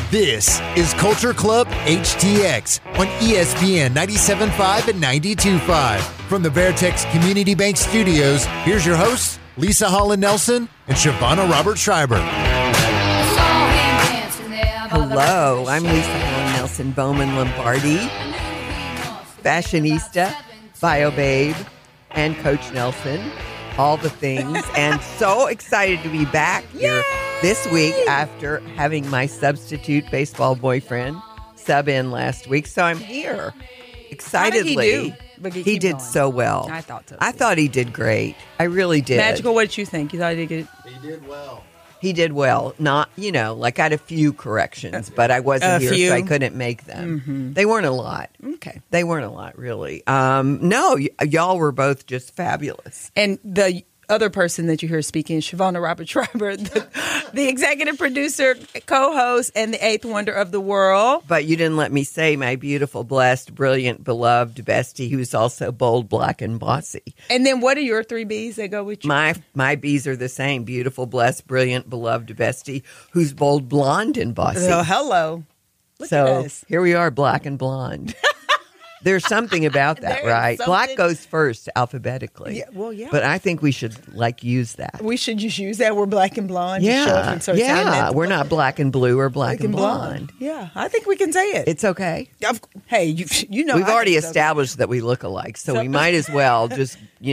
This is Culture Club HTX on ESPN 97.5 and 92.5. From the Veritex Community Bank Studios, here's your hosts, Lisa Holland Nelson and Shavonna Roberts Schreiber. Hello, I'm Lisa Holland Nelson, Bowman Lombardi, fashionista, bio babe, and Coach Nelson. All the things, and so excited to be back here this week after having my substitute baseball boyfriend sub in last week. So I'm here excitedly. How did he do? He did so well. I thought so. I thought he did great. I really did. Magical, what did you think? You thought he did good? He did well. He did well. Not, like I had a few corrections, but I wasn't here, so I couldn't make them. Mm-hmm. They weren't a lot. Okay. They weren't a lot, really. No, y'all were both just fabulous. And the other person that you hear speaking is Shavonna Roberts Schreiber, the executive producer, co-host, and the eighth wonder of the world. But you didn't let me say my beautiful, blessed, brilliant, beloved bestie, who's also bold, black, and bossy. And then what are your three B's that go with you? My B's are the same. Beautiful, blessed, brilliant, beloved bestie, who's bold, blonde, and bossy. Oh, hello. Look at us. Here we are, black and blonde. There's something about that, right? Something. Black goes first alphabetically. Yeah, well, yeah. But I think we should use that. We should just use that. We're black and blonde. Yeah. We're not black and blue. We're black and blonde. Yeah, I think we can say it. It's okay. Hey, you know. We've already established that we look alike, so we might as well just,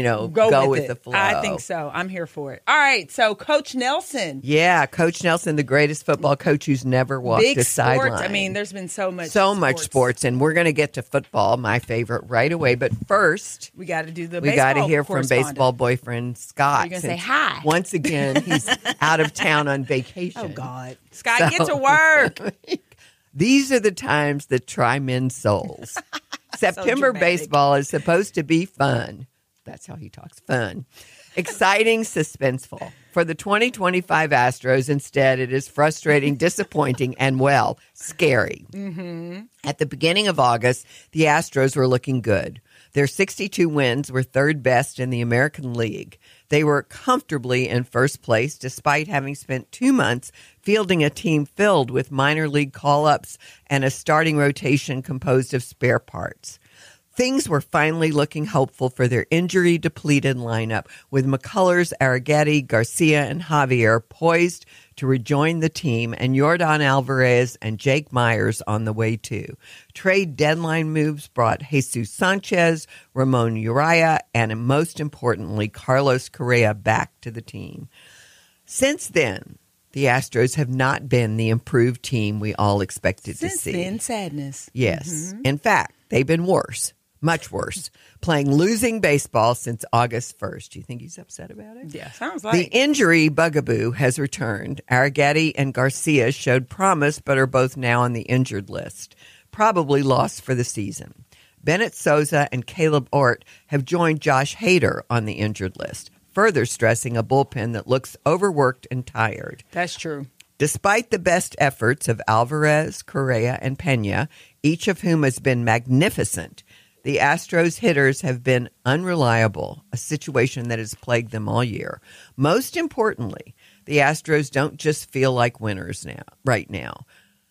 go with the flow. I think so. I'm here for it. All right, so Coach Nelson. Yeah, Coach Nelson, the greatest football coach who's never walked Big a sports. sideline. I mean, there's been so much sports, and we're going to get to football, my favorite, right away. But first, we got to do the we baseball got to hear from baseball boyfriend Scott. You're going to say hi. Once again, he's out of town on vacation. Oh, God. Scott, get to work. These are the times that try men's souls. September baseball is supposed to be fun. That's how he talks. Fun. Exciting, suspenseful. For the 2025 Astros, instead, it is frustrating, disappointing, and, scary. Mm-hmm. At the beginning of August, the Astros were looking good. Their 62 wins were third best in the American League. They were comfortably in first place despite having spent 2 months fielding a team filled with minor league call-ups and a starting rotation composed of spare parts. Things were finally looking hopeful for their injury-depleted lineup, with McCullers, Arrighetti, Garcia, and Javier poised to rejoin the team, and Yordan Alvarez and Jake Myers on the way too. Trade deadline moves brought Jesus Sanchez, Ramon Urias, and most importantly, Carlos Correa back to the team. Since then, the Astros have not been the improved team we all expected to see. Since then, sadness. Yes. Mm-hmm. In fact, they've been worse. Much worse, playing losing baseball since August 1st. Do you think he's upset about it? Yeah, sounds like. The injury bugaboo has returned. Arrighetti and Garcia showed promise, but are both now on the injured list, probably lost for the season. Bennett Sousa and Caleb Ort have joined Josh Hader on the injured list, further stressing a bullpen that looks overworked and tired. That's true. Despite the best efforts of Alvarez, Correa, and Pena, each of whom has been magnificent, the Astros hitters have been unreliable, a situation that has plagued them all year. Most importantly, the Astros don't just feel like winners right now.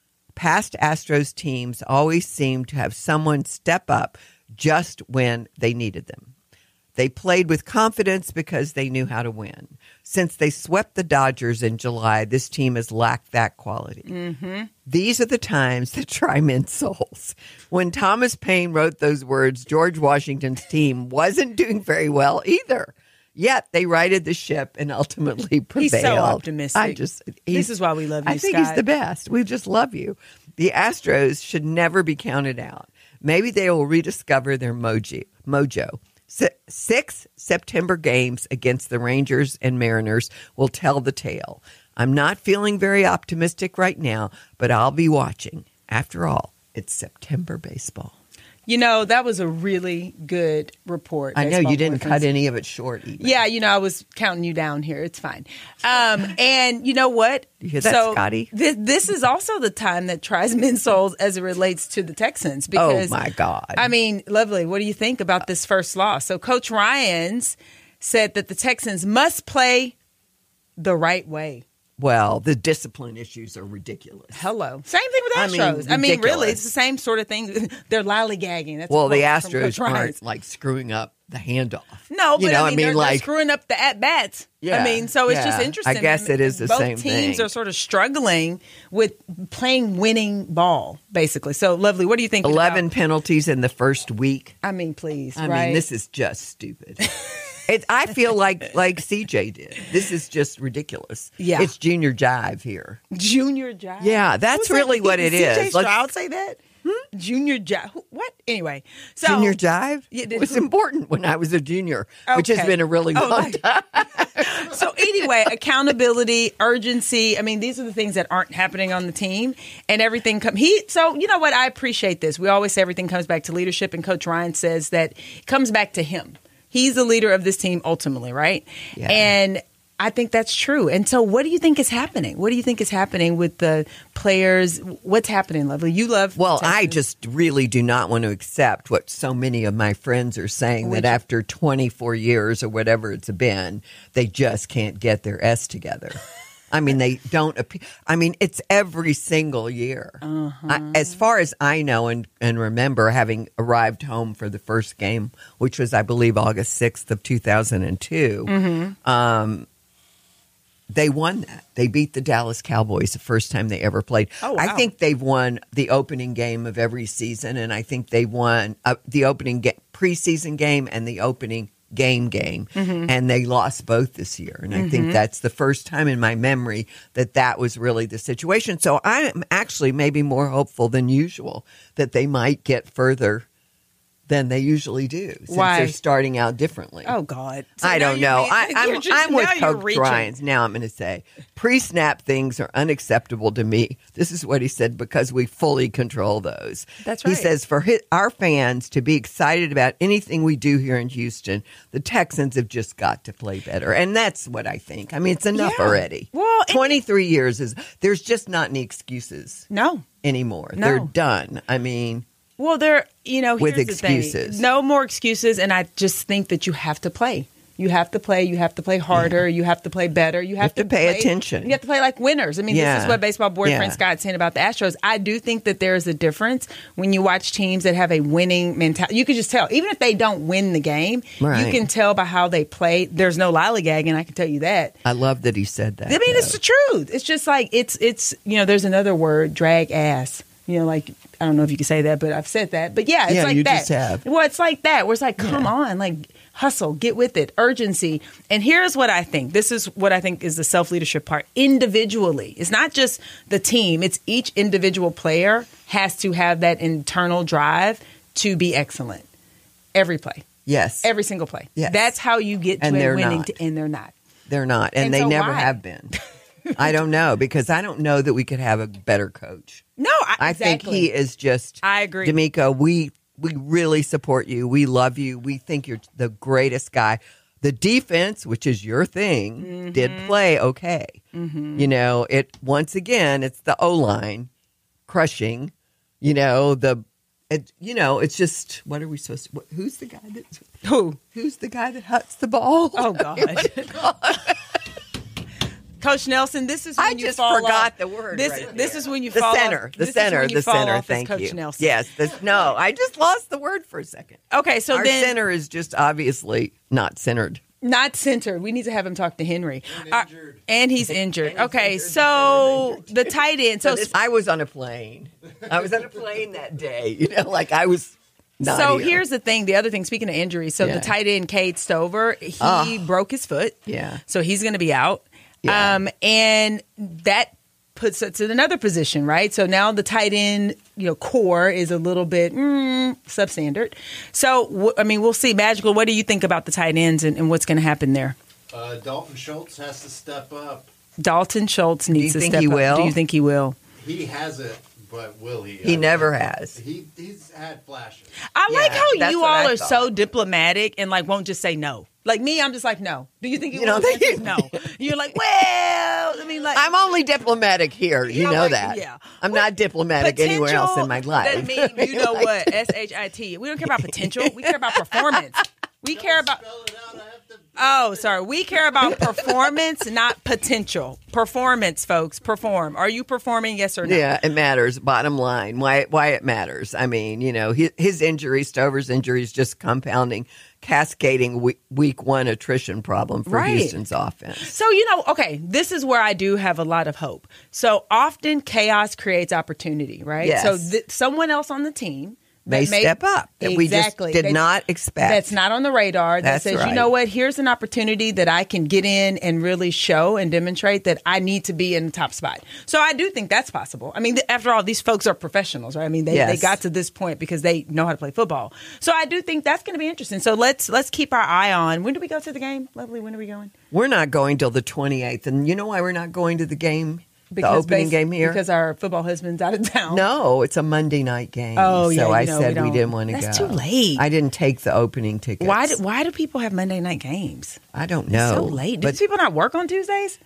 Past Astros teams always seem to have someone step up just when they needed them. They played with confidence because they knew how to win. Since they swept the Dodgers in July, this team has lacked that quality. Mm-hmm. These are the times that try men's souls. When Thomas Paine wrote those words, George Washington's team wasn't doing very well either. Yet they righted the ship and ultimately prevailed. He's so optimistic. This is why we love you, I think Scott. He's the best. We just love you. The Astros should never be counted out. Maybe they will rediscover their mojo. 6 September games against the Rangers and Mariners will tell the tale. I'm not feeling very optimistic right now, but I'll be watching. After all, it's September baseball. You know, that was a really good report. I know you didn't cut any of it short either. Yeah, I was counting you down here. It's fine. And you know what? You hear that, Scotty? This is also the time that tries men's souls as it relates to the Texans. Because, oh, my God. I mean, Lovely, what do you think about this first loss? So Coach Ryans said that the Texans must play the right way. Well, the discipline issues are ridiculous. Hello. Same thing with Astros. Really, it's the same sort of thing. They're lollygagging. That's well, the Astros aren't like screwing up the handoff. No, but they're screwing up the at-bats. Yeah, so it's just interesting. I guess it is the same thing. Both teams are sort of struggling with playing winning ball, basically. So, Lovely, what do you think? 11 penalties in the first week. Please, I right? mean, this is just stupid. I feel like CJ did. This is just ridiculous. Yeah. It's junior jive here. Junior jive? Yeah, that's really what it is. CJ Stroud say that? Junior jive. What? Anyway. So, junior jive? It was important when I was a junior, which has been a really long time. So anyway, accountability, urgency. These are the things that aren't happening on the team, and everything So you know what? I appreciate this. We always say everything comes back to leadership, and Coach Ryan says that it comes back to him. He's the leader of this team ultimately, right? Yeah. And I think that's true. And so what do you think is happening? What do you think is happening with the players? What's happening, Lovely? You love Well, Texas. I just really do not want to accept what so many of my friends are saying, that after 24 years or whatever it's been, they just can't get their S together. They don't appear. It's every single year. As far as I know and remember, having arrived home for the first game, which was, I believe, August 6th of 2002, they won that. They beat the Dallas Cowboys the first time they ever played. Oh, wow. I think they've won the opening game of every season, and I think they won the opening preseason game and the opening game, and they lost both this year. And I think that's the first time in my memory that was really the situation. So I'm actually maybe more hopeful than usual that they might get further than they usually do, since they're starting out differently. Oh, God. So I don't know. I'm with Coach reaching. Ryan. Now I'm going to say, pre-snap things are unacceptable to me. This is what he said, because we fully control those. That's right. He says, for our fans to be excited about anything we do here in Houston, the Texans have just got to play better. And that's what I think. It's enough already. Well, 23 years there's just not any excuses anymore. No. They're done. Well, with here's excuses. The thing. No more excuses, and I just think that you have to play. You have to play. You have to play harder. You have to play better. You have to pay attention. You have to play like winners. This is what baseball boyfriend Scott's saying about the Astros. I do think that there is a difference when you watch teams that have a winning mentality. You can just tell, even if they don't win the game, you can tell by how they play. There's no lollygagging. I can tell you that. I love that he said that. It's the truth. It's just like it's. There's another word, drag ass. I don't know if you can say that, but I've said that. But it's like you that. Just have. Well, it's like that. Where it's like, come on, hustle, get with it, urgency. And here's what I think. This is what I think is the self-leadership part. Individually, it's not just the team. It's each individual player has to have that internal drive to be excellent. Every play. Yes. Every single play. Yes. That's how you get to a winning. And they're not. They're not. And they so never why? have been. I don't know, because I don't know that we could have a better coach. No, I think he is just. I agree. D'Amico, we really support you. We love you. We think you're the greatest guy. The defense, which is your thing, did play okay. It once again, it's the O-line crushing. It's just, what are we supposed to? Who's the guy that? Who's the guy that huts the ball? Oh God. Coach Nelson, this is when I you just fall forgot off. the word. This is when you the fall center, off. the center, the center. Thank Coach you. Nelson. Yes. No, I just lost the word for a second. Okay, so our center is just obviously not centered. Not centered. We need to have him talk to Henry. And he's injured. Okay, so the tight end. So I was on a plane. I was on a plane that day. I was. So here's the thing. The other thing, speaking of injuries, so the tight end, Cade Stover, he broke his foot. Yeah. So he's going to be out. Yeah. And that puts us in another position, right? So now the tight end, core is a little bit substandard. So, we'll see. Magical, what do you think about the tight ends and what's going to happen there? Dalton Schultz has to step up. Dalton Schultz needs to step up. Will? Do you think he will? He hasn't, but will he? He never has. He's had flashes. I like how you all are so diplomatic and won't just say no. Like me, I'm just like, no. Do you think he will? No. You're like, well, I'm only diplomatic here. You know that. Yeah. I'm not diplomatic anywhere else in my life. That means, you know what? SHIT. We don't care about potential. We care about performance. We care about. Spell it out. I have to Oh, sorry. We care about performance, not potential. Performance, folks. Perform. Are you performing? Yes or no? Yeah, it matters. Bottom line, why it matters. I mean, his injuries, Stover's injuries, just compounding, cascading week one attrition problem for Houston's offense. So, okay, this is where I do have a lot of hope. So often chaos creates opportunity, right? Yes. So someone else on the team May step up that we just did not expect. That's not on the radar. That says, right. You know what? Here's an opportunity that I can get in and really show and demonstrate that I need to be in the top spot. So I do think that's possible. I mean, after all, these folks are professionals, right? I mean, they got to this point because they know how to play football. So I do think that's going to be interesting. So let's keep our eye on. When do we go to the game? Lovely. When are we going? We're not going till the 28th. And you know why we're not going to the game? The opening game here? Because our football husband's out of town. No, it's a Monday night game. Oh, yeah. So I said we didn't want to go. That's too late. I didn't take the opening tickets. Why do people have Monday night games? I don't know. It's so late. Do people not work on Tuesdays?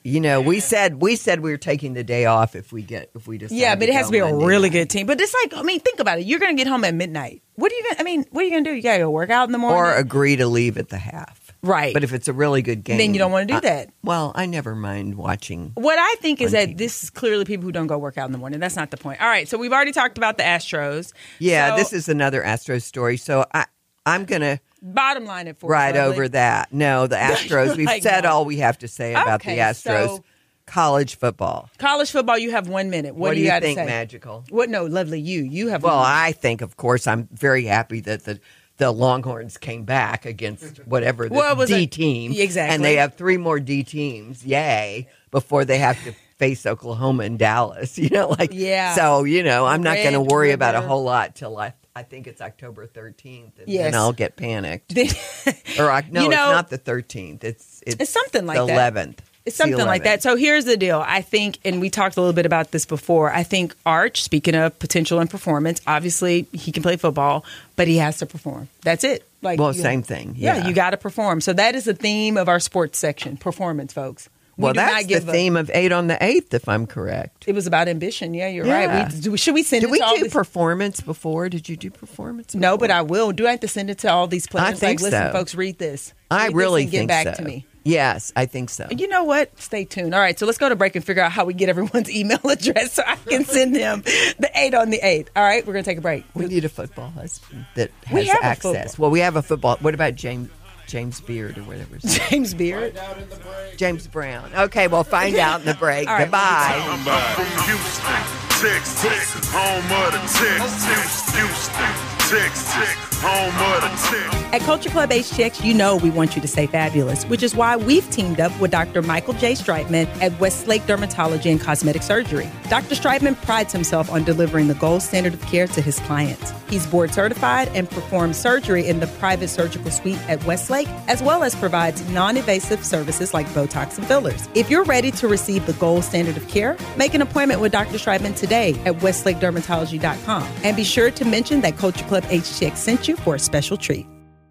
We said we were taking the day off if we decide. Yeah, but it has to be a Monday really night. good team. But it's like, think about it. You're going to get home at midnight. What are you going to do? You got to go work out in the morning? Or agree to leave at the half. Right. But if it's a really good game. Then you don't want to do that. Well, I never mind watching. What I think is that TV. this is clearly people who don't go work out in the morning. That's not the point. All right. So we've already talked about the Astros. Yeah, So, this is another Astros story. So I'm going to bottom line it for ride you, over that. No, the Astros. We've Like, said no. all we have to say about the Okay, Astros. so- College football. College football, you have 1 minute. What do you got to think, say? Magical? What? No, Lovely, you have Well, 1 minute. I think, of course, I'm very happy that the Longhorns came back against whatever the D team. Exactly. And they have 3 more D teams, yay, before they have to face Oklahoma and Dallas. Yeah. So, I'm not going to Red worry about a River. whole lot till I think it's October 13th. And Yes. then I'll get panicked. Then- It's not the 13th. It's something like the that. 11th. It's something like that. So here's the deal. I think, and we talked a little bit about this before, I think Arch, speaking of potential and performance, obviously he can play football, but he has to perform. That's it. Same thing. Yeah, you got to perform. So that is the theme of our sports section, performance, folks. Well, that's the theme of 8 on the 8th, if I'm correct. It was about ambition. Yeah, you're Yeah. right. Should we send Did it we to all do these? performance before? Did you do performance before? No, but I will. Do I have to send it to all these players? I think Listen, so. folks, read this. I Read this really and get think back so. to me. Yes, I think so. You know what? Stay tuned. All right, so let's go to break and figure out how we get everyone's email address so I can send them the 8 on the 8th. All right, we're going to take a break. We need a football husband that We has have a access. football. Well, we have a football. What about James Beard or whatever? his name is? James Beard. James Brown. Okay, we'll find out in the break. All right, Goodbye. I'm from Houston, Texas, home of the Texas. Houston, Texas, home of the Texas. At Culture Club HTX, you know we want you to stay fabulous, which is why we've teamed up with Dr. Michael J. Streitman at Westlake Dermatology and Cosmetic Surgery. Dr. Streitman prides himself on delivering the gold standard of care to his clients. He's board certified and performs surgery in the private surgical suite at Westlake, as well as provides non-invasive services like Botox and fillers. If you're ready to receive the gold standard of care, make an appointment with Dr. Streitman today at westlakedermatology.com. And be sure to mention that Culture Club HTX sent you for a special treat.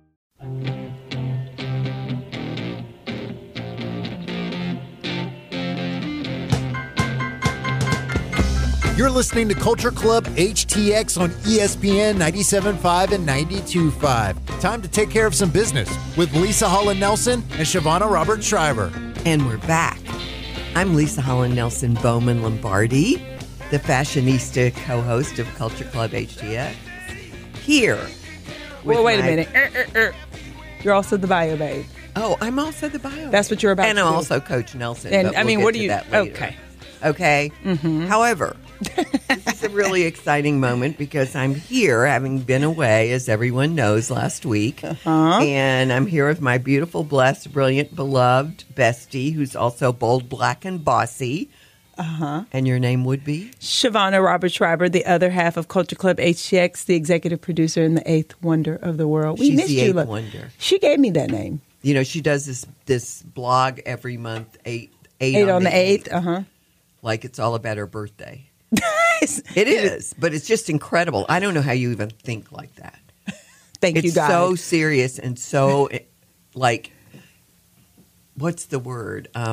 You're listening to Culture Club HTX on ESPN 97.5 and 92.5. Time to take care of some business with Lisa Holland Nelson and Shavonna Robert Schreiber. And we're back. I'm Lisa Holland Nelson Bowman Lombardi, the fashionista co-host of Culture Club HTX. Here. with Well, wait a my- minute. You're also the bio babe. Oh, I'm also the bio. That's what you're about And to I'm do. also Coach Nelson. And, but I mean, we'll what get do to you- that later. okay. Okay. Mm-hmm. However, this is a really exciting moment because I'm here, having been away, as everyone knows, last week. And I'm here with my beautiful, blessed, brilliant, beloved bestie, who's also bold, black, and bossy. And your name would be? Shavonna Robert Schreiber, the other half of Culture Club HTX, the executive producer and the eighth wonder of the world. We She's missed the you. eighth look. wonder. She gave me that name. You know, she does this blog every month, eight on the 8th. like it's all about her birthday. It is, but it's just incredible. I don't know how you even think like that. Thank you, It's guys. so serious and so like, what's the word?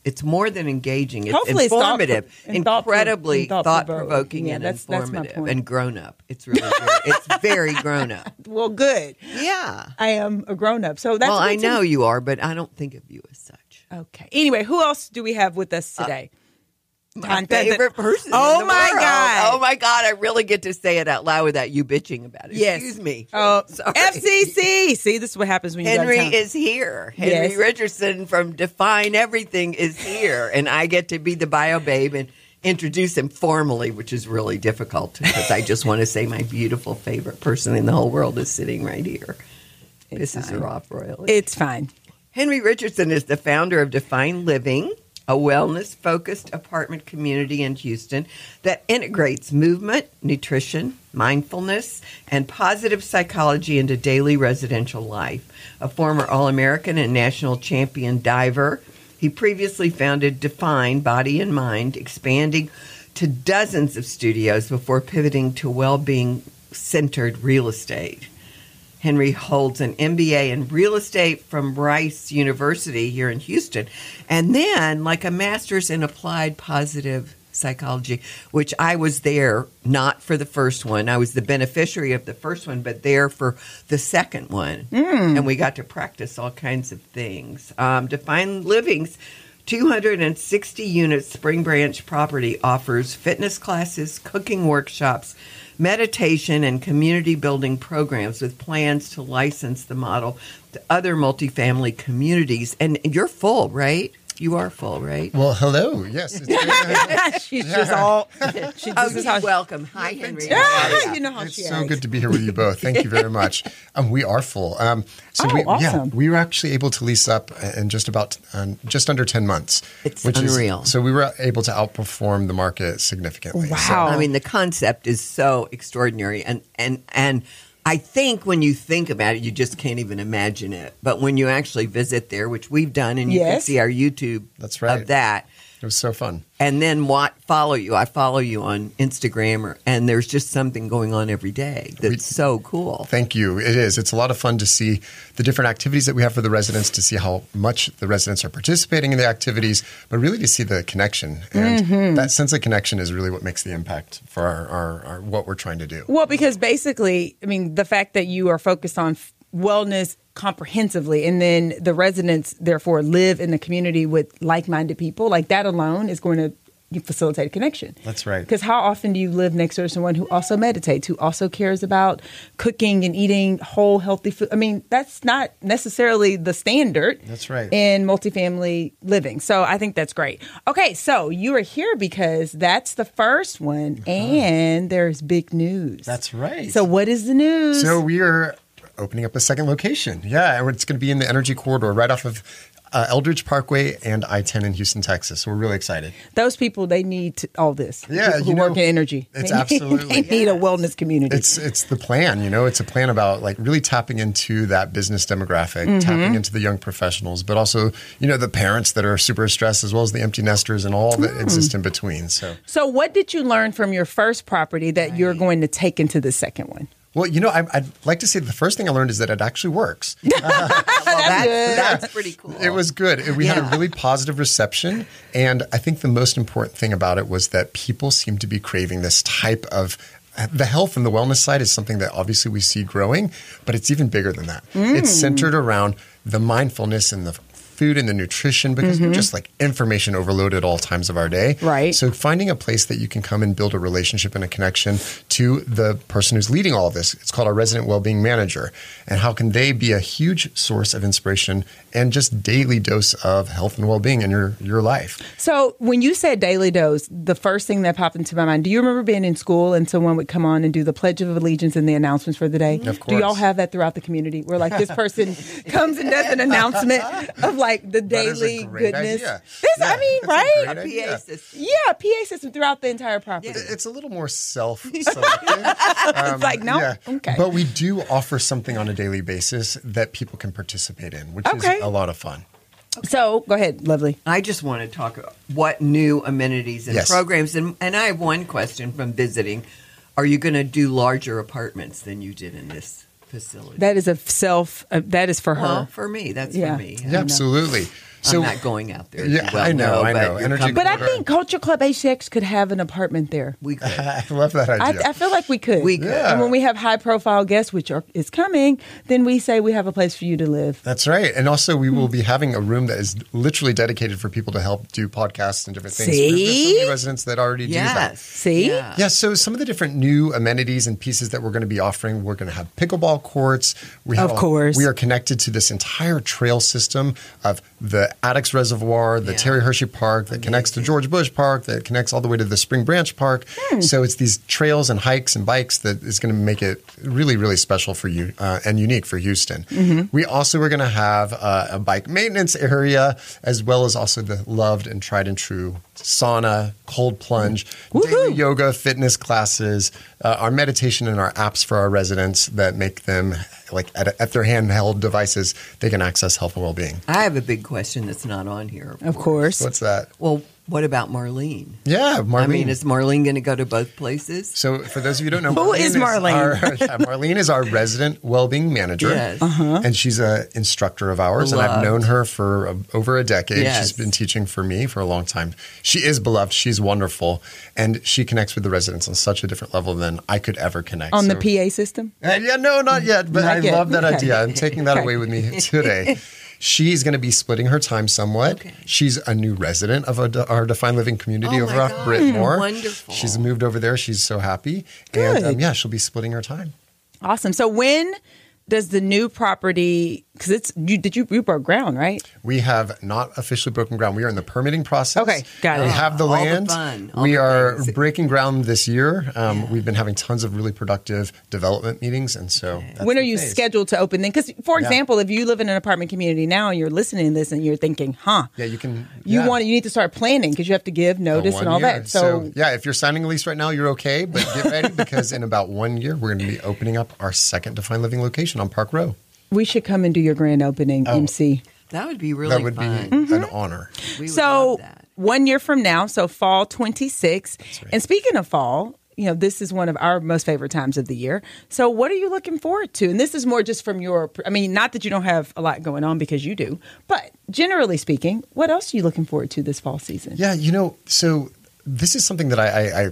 It's more than engaging. It's Hopefully it's informative, incredibly thought-provoking, and that's my informative, point. and grown-up. It's really good. It's very grown-up. Well, good. Yeah. I am a grown-up, so that's Well, I good to- know you are, but I don't think of you as such. Okay. Anyway, who else do we have with us today? My favorite person. Oh, in the my world. God. Oh my God! I really get to say it out loud without you bitching about it. Yes. Excuse me. Oh, Sorry. FCC. See, this is what happens when you Henry go to town. is here. Henry Yes. Richardson from Define Everything is here, and I get to be the bio babe and introduce him formally, which is really difficult because I just want to say my beautiful favorite person in the whole world is sitting right here. Pisses her off royally. It's fine. Henry Richardson is the founder of Define Living, a wellness-focused apartment community in Houston that integrates movement, nutrition, mindfulness, and positive psychology into daily residential life. A former All-American and national champion diver, he previously founded Define Body and Mind, expanding to dozens of studios before pivoting to well-being-centered real estate. Henry holds an MBA in real estate from Rice University here in Houston, and then like a master's in applied positive psychology, which I was there not for the first one. I was the beneficiary of the first one, but there for the second one. And we got to practice all kinds of things. Define Living's 260 unit Spring Branch property offers fitness classes, cooking workshops, meditation, and community building programs with plans to license the model to other multifamily communities. And you're full, right? You are full, right? Well, hello. Yes. It's She's just all. She, Oh, this is how welcome. Hi, Henry. Ah, you know how it's she so acts. good to be here with you both. Thank you very much. We are full. Awesome. We were actually able to lease up in just under 10 months. It's which unreal. So we were able to outperform the market significantly. Wow. So, I mean, the concept is so extraordinary. And I think when you think about it, you just can't even imagine it. But when you actually visit there, which we've done, and you can Yes. see our YouTube That's right. of that, it was so fun. and then follow you. I follow you on Instagram, and there's just something going on every day that's so cool. Thank you. It is. It's a lot of fun to see the different activities that we have for the residents, to see how much the residents are participating in the activities, but really to see the connection. And that sense of connection is really what makes the impact for our what we're trying to do. Well, because basically, I mean, the fact that you are focused on wellness comprehensively, and then the residents therefore live in the community with like-minded people, like that alone is going to facilitate a connection. That's right. Because how often do you live next to someone who also meditates, who also cares about cooking and eating whole, healthy food? I mean, that's not necessarily the standard. That's right. In multifamily living. So I think that's great. Okay, so you are here because that's the first one, and there's big news. That's right. So what is the news? So we are opening up a second location. Yeah, and it's going to be in the Energy Corridor right off of Eldridge Parkway and I-10 in Houston, Texas. So we're really excited. Those people, they need all this. Yeah, People who work in energy. it's They need- absolutely- They need a wellness community. It's the plan, It's a plan about like really tapping into that business demographic, tapping into the young professionals, but also, the parents that are super stressed, as well as the empty nesters and all that exist in between. So what did you learn from your first property that you're going to take into the second one? Well, I'd like to say the first thing I learned is that it actually works. That's pretty cool. It was good. We had a really positive reception. And I think the most important thing about it was that people seem to be craving this type of the health and the wellness side is something that obviously we see growing, but it's even bigger than that. It's centered around the mindfulness and the food and the nutrition, because we're just like information overloaded at all times of our day. Right. So finding a place that you can come and build a relationship and a connection to the person who's leading all of this. It's called our resident wellbeing manager. And how can they be a huge source of inspiration and just daily dose of health and well-being in your life? So when you said daily dose, the first thing that popped into my mind, do you remember being in school and someone would come on and do the Pledge of Allegiance and the announcements for the day? Of course. Do y'all have that throughout the community where like this person comes and does an announcement of like the That is a daily great goodness? idea. I mean, that's a right? great idea. PA system. Yeah, PA system throughout the entire property. It's a little more self-selective. It's like, no? Okay. But we do offer something on a daily basis that people can participate in, which Okay. is a lot of fun. So go ahead, Lovely. I just want to talk about what new amenities and Yes. programs. And I have one question from visiting. Are you going to do larger apartments than you did in this facility? That is that is for Well, her. for me. That's Yeah. for me. Yeah, absolutely. So- I'm not going out there. as Yeah, you well I know. but you're Energy coming- But I think Culture Club HTX could have an apartment there. we could. I love that idea. I feel like we could. We could. And when we have high profile guests, which is coming, then we say we have a place for you to live. That's right. And also, we will be having a room that is literally dedicated for people to help do podcasts and different things. See? There's so many residents that already do that. Yes. See? Yeah. Yeah, so some of the different new amenities and pieces that we're going to be offering, we're going to have pickleball courts. Of course. We are connected to this entire trail system of the Addicks Reservoir, the Yeah. Terry Hershey Park that connects to George Bush Park, that connects all the way to the Spring Branch Park. So it's these trails and hikes and bikes that is going to make it really, really special for you and unique for Houston. We also are going to have a bike maintenance area, as well as also the loved and tried and true sauna, cold plunge, daily yoga, fitness classes, our meditation and our apps for our residents that make them, like at their handheld devices, they can access health and well-being. I have a big question that's not on here. Of course. What's that? Well, what about Marlene? Yeah, Marlene. I mean, is Marlene going to go to both places? So, for those of you who don't know, Who is Marlene? Marlene is our resident well-being manager, Yes. and she's an instructor of ours, and I've Beloved. known her for over a decade. Yes. She's been teaching for me for a long time. She is beloved. She's wonderful, and she connects with the residents on such a different level than I could ever connect. On So- the PA system? yeah, no, not yet, but Not I yet. love that Okay. idea. I'm taking that Okay. away with me today. She's going to be splitting her time somewhat. Okay. She's a new resident of our Defined Living community Oh over my off God. Brittmore. Wonderful. She's moved over there. She's so happy. Good. And yeah, she'll be splitting her time. Awesome. So when does the new property, because you broke ground, right? We have not officially broken ground. We are in the permitting process. Okay, got it. We have the All the land. fun, all We the are things. breaking ground this year. We've been having tons of really productive development meetings, and so that's When are the you phase. scheduled to open then? Because, for Yeah. example, if you live in an apartment community now and you're listening to this and you're thinking, Yeah, you can. you yeah. need to start planning because you have to give notice One and all year. that. So, yeah, if you're signing a lease right now, you're okay, but get ready because in about 1 year, we're going to be opening up our second Defined Living location on Park Row. we should come and do your grand opening, MC. That would be really That would fun. be an honor. We would So love that. 1 year from now, so fall 26. right. And speaking of fall, this is one of our most favorite times of the year. So what are you looking forward to? And this is more just from not that you don't have a lot going on because you do, but generally speaking, what else are you looking forward to this fall season? Yeah, so this is something that I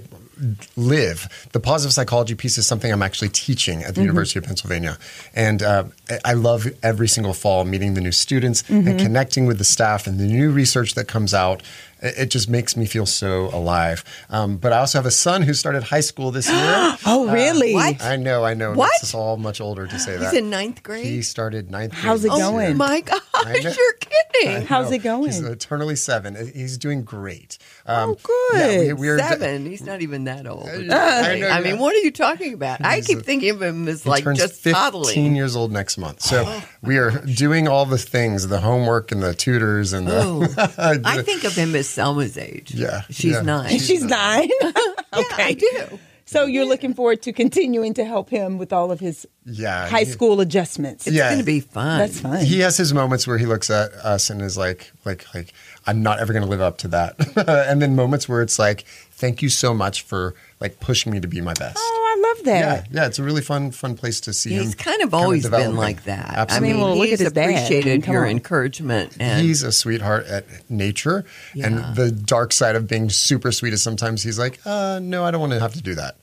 live. The positive psychology piece is something I'm actually teaching at the University of Pennsylvania. And I love every single fall meeting the new students and connecting with the staff and the new research that comes out. It just makes me feel so alive. But I also have a son who started high school this year. Oh, really? What? I know. What? Makes us all much older to say that. He's in ninth grade? He started ninth grade. How's it this going? year. Oh, my gosh, I know. you're kidding. How's No, it going? He's eternally 7. He's doing great. Oh, good. Yeah, we're 7. He's not even that old. I know, I mean, yeah. what are you talking about? I keep thinking of him as He like turns just 15 toddling. years old next month. So we are doing all the things, the homework and the tutors and the. Oh, I think of him as Selma's age. Yeah, She's yeah. 9. She's 9. Yeah, I do. So you're looking forward to continuing to help him with all of his Yeah, high he- school adjustments. It's Yeah. going to be fun. That's fun. He has his moments where he looks at us and is like, I'm not ever going to live up to that. And then moments where it's like, thank you so much for like pushing me to be my best. Oh, I love that. Yeah, it's a really fun place to see him. He's kind of always been developing. like that. Absolutely. I mean, well, look he's at his dad. appreciated Come your on. encouragement. And He's a sweetheart at nature. Yeah. And the dark side of being super sweet is sometimes he's like, no, I don't want to have to do that.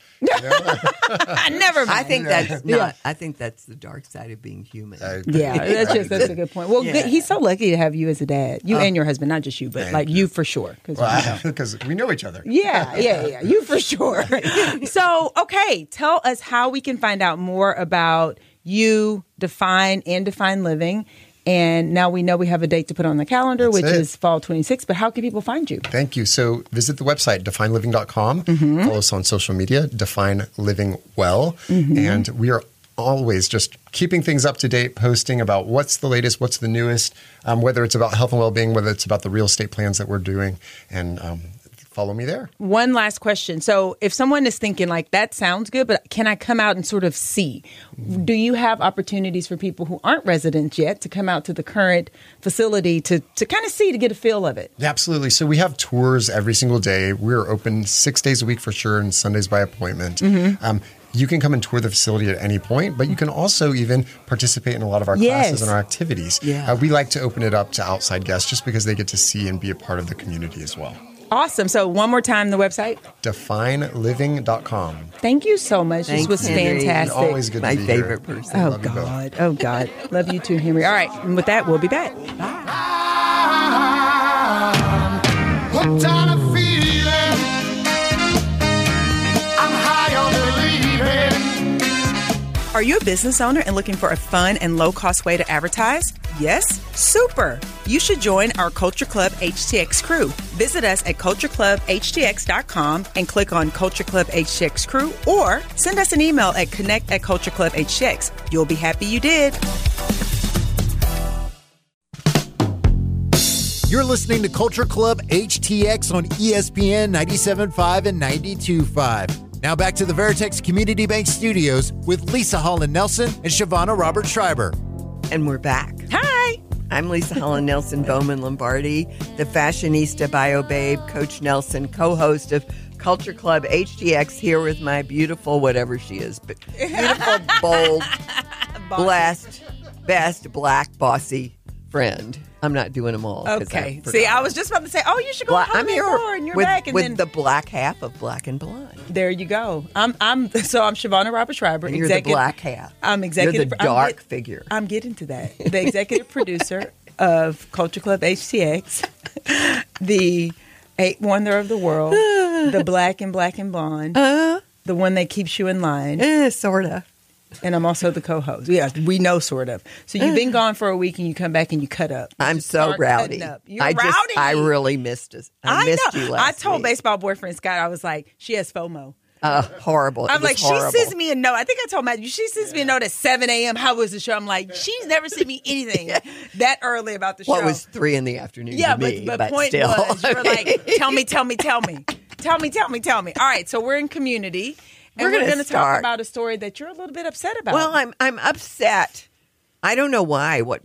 I never mind. I think that's not. I think that's the dark side of being human. Yeah, that's a good point. Well, Yeah. he's so lucky to have you as a dad. You and your husband, not just you, but Thank like you for sure. Because we know each other. Yeah, you for sure. So, okay, tell us how we can find out more about you, Define and Define Living. And now we know we have a date to put on the calendar, That's which it. is fall 26th. But how can people find you? Thank you. So visit the website, defineliving.com. Follow us on social media, Define Living Well. And we are always just keeping things up to date, posting about what's the latest, what's the newest, whether it's about health and well-being, whether it's about the real estate plans that we're doing. And follow me there. One last question. So if someone is thinking like, that sounds good, but can I come out and sort of see? Do you have opportunities for people who aren't residents yet to come out to the current facility to kind of see, to get a feel of it? Yeah, absolutely. So we have tours every single day. We're open 6 days a week for sure and Sundays by appointment. you can come and tour the facility at any point, but you can also even participate in a lot of our classes and our activities. Yeah. We like to open it up to outside guests just because they get to see and be a part of the community as well. Awesome. So one more time, the website. DefineLiving.com. Thank you so much. Thanks, this was Henry. fantastic. Always good My to be favorite here. person. Oh, Love you both. God. Oh, God. Love you too, Henry. All right. And with that, we'll be back. Hooked on a feeling. I'm high on believing. Are you a business owner and looking for a fun and low-cost way to advertise? Yes? Super! You should join our Culture Club HTX crew. Visit us at cultureclubhtx.com and click on Culture Club HTX crew, or send us an email at connect@cultureclubhtx. You'll be happy you did. You're listening to Culture Club HTX on ESPN 97.5 and 92.5. Now back to the Veritex Community Bank Studios with Lisa Holland Nelson and Shavonna Robert Schreiber. And we're back. Hi! I'm Lisa Holland Nelson Bowman Lombardi, the fashionista bio babe, Coach Nelson, co-host of Culture Club HTX, here with my beautiful, whatever she is, beautiful, bold, blessed, best black bossy friend. I'm not doing them all. Okay. See, I was just about to say, oh, you should go I'm here more, and you're with, back. And with then the black half of Black and Blonde. there you go. I'm Shavonna Robert Schreiber. And you're the black half. I'm executive. You're the dark figure. I'm getting to that. The executive producer of Culture Club HTX, the eighth wonder of the world, the black and blonde, the one that keeps you in line. Sort of. And I'm also the co-host. Yeah, we know, sort of. So you've been gone for a week and you come back and you cut up. I'm so rowdy. You're rowdy. I really missed us. I missed know. you last I told week. baseball boyfriend Scott, I was like, she has FOMO. Horrible. I'm It was like, horrible. she sends me a note. I think I told Matt, she sends me a note at 7 a.m. How was the show? I'm like, she's never sent me anything that early about the show. Well, it was 3 in the afternoon Yeah, to me, but point still. was, you were like, tell me. All right, so we're in community, and We're we're gonna going to talk start. about a story that you're a little bit upset about. Well, I'm upset. I don't know why. What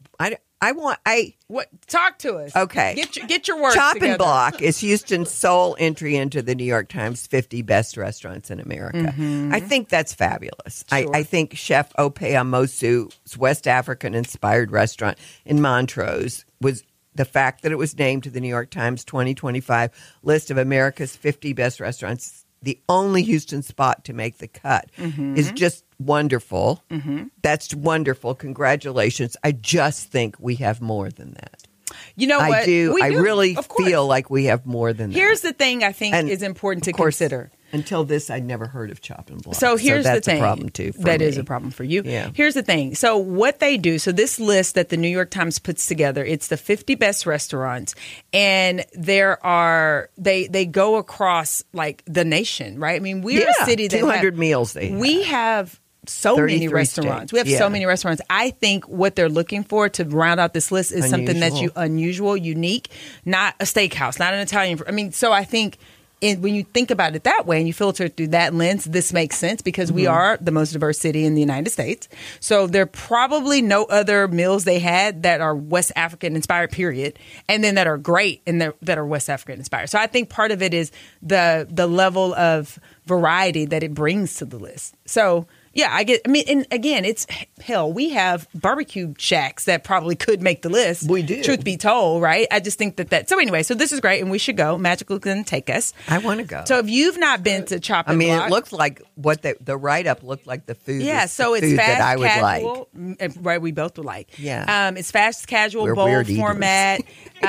talk to us. Okay. Get your words Chop together. and Block is Houston's sole entry into the New York Times 50 best restaurants in America. I think that's fabulous. Sure. I think Chef Ope Amosu's West African-inspired restaurant in Montrose was the fact that it was named to the New York Times 2025 list of America's 50 best restaurants, the only Houston spot to make the cut, is just wonderful. That's wonderful. Congratulations. I just think we have more than that. You know what? I do. We I do. really Of course. feel like we have more than that. Here's the thing I think And, is important to of course, consider. Until this, I'd never heard of Chop and Block. So here's that's the thing. a problem too. That is a problem for you. Yeah. Here's the thing. So what they do, so this list that the New York Times puts together, it's the 50 best restaurants, and they go across like the nation, right? I mean, we're a city that 200 meals they have. We have so many 33 restaurants. states. We have Yeah. so many restaurants. I think what they're looking for to round out this list is something that's unusual, unique, not a steakhouse, not an Italian. I mean, so I think when you think about it that way and you filter it through that lens, this makes sense because we are the most diverse city in the United States. So there are probably no other meals they had that are West African inspired, period, and then that are great and that are West African inspired. So I think part of it is the level of variety that it brings to the list. So yeah, I mean, and again, it's hell. We have barbecue shacks that probably could make the list. We do. Truth be told, right? I just think that. So anyway, so this is great, and we should go. Magical can take us. I want to go. So if you've not been to Chop and Block, it looked like what the write up looked like the food. yeah, is so the it's food fast that I would casual, like. right? We both would like. Yeah. It's fast casual We're bowl weird eaters. format.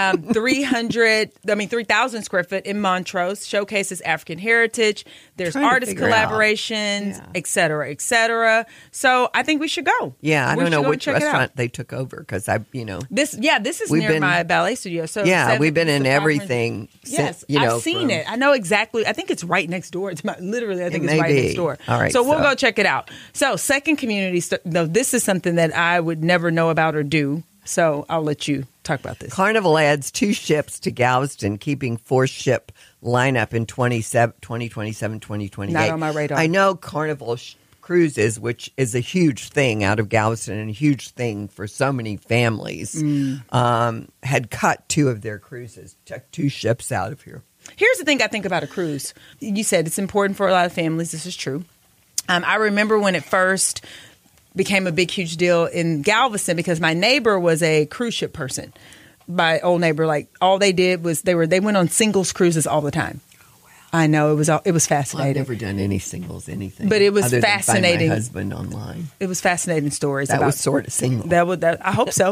3,000 square foot in Montrose, showcases African heritage. There's Trying to artist figure out. collaborations, Yeah. et cetera, et cetera. So I think we should go. Yeah, I We don't know should go which check it out. restaurant they took over because This is We've near been- my ballet studio. So we've been in 700 everything. Yes, since, I've seen it. I know exactly. I think it's right next door. It's literally, I think It it's may right be. next door. All right, so we'll so- go check it out. So second community. No, this is something that I would never know about or do. So I'll let you talk about this. Carnival adds 2 ships to Galveston, keeping 4-ship lineup in 2027, 2028. Not on my radar. I know Carnival Cruises, which is a huge thing out of Galveston and a huge thing for so many families, had cut 2 of their cruises, took 2 ships out of here. Here's the thing I think about a cruise. You said it's important for a lot of families. This is true. I remember when it first became a big, huge deal in Galveston because my neighbor was a cruise ship person. My old neighbor, like all they did was they went on singles cruises all the time. I know it was fascinating. I've never done any singles, anything, but it was other fascinating. Than find my husband online. It was fascinating stories. That about, was sort of single. I hope so.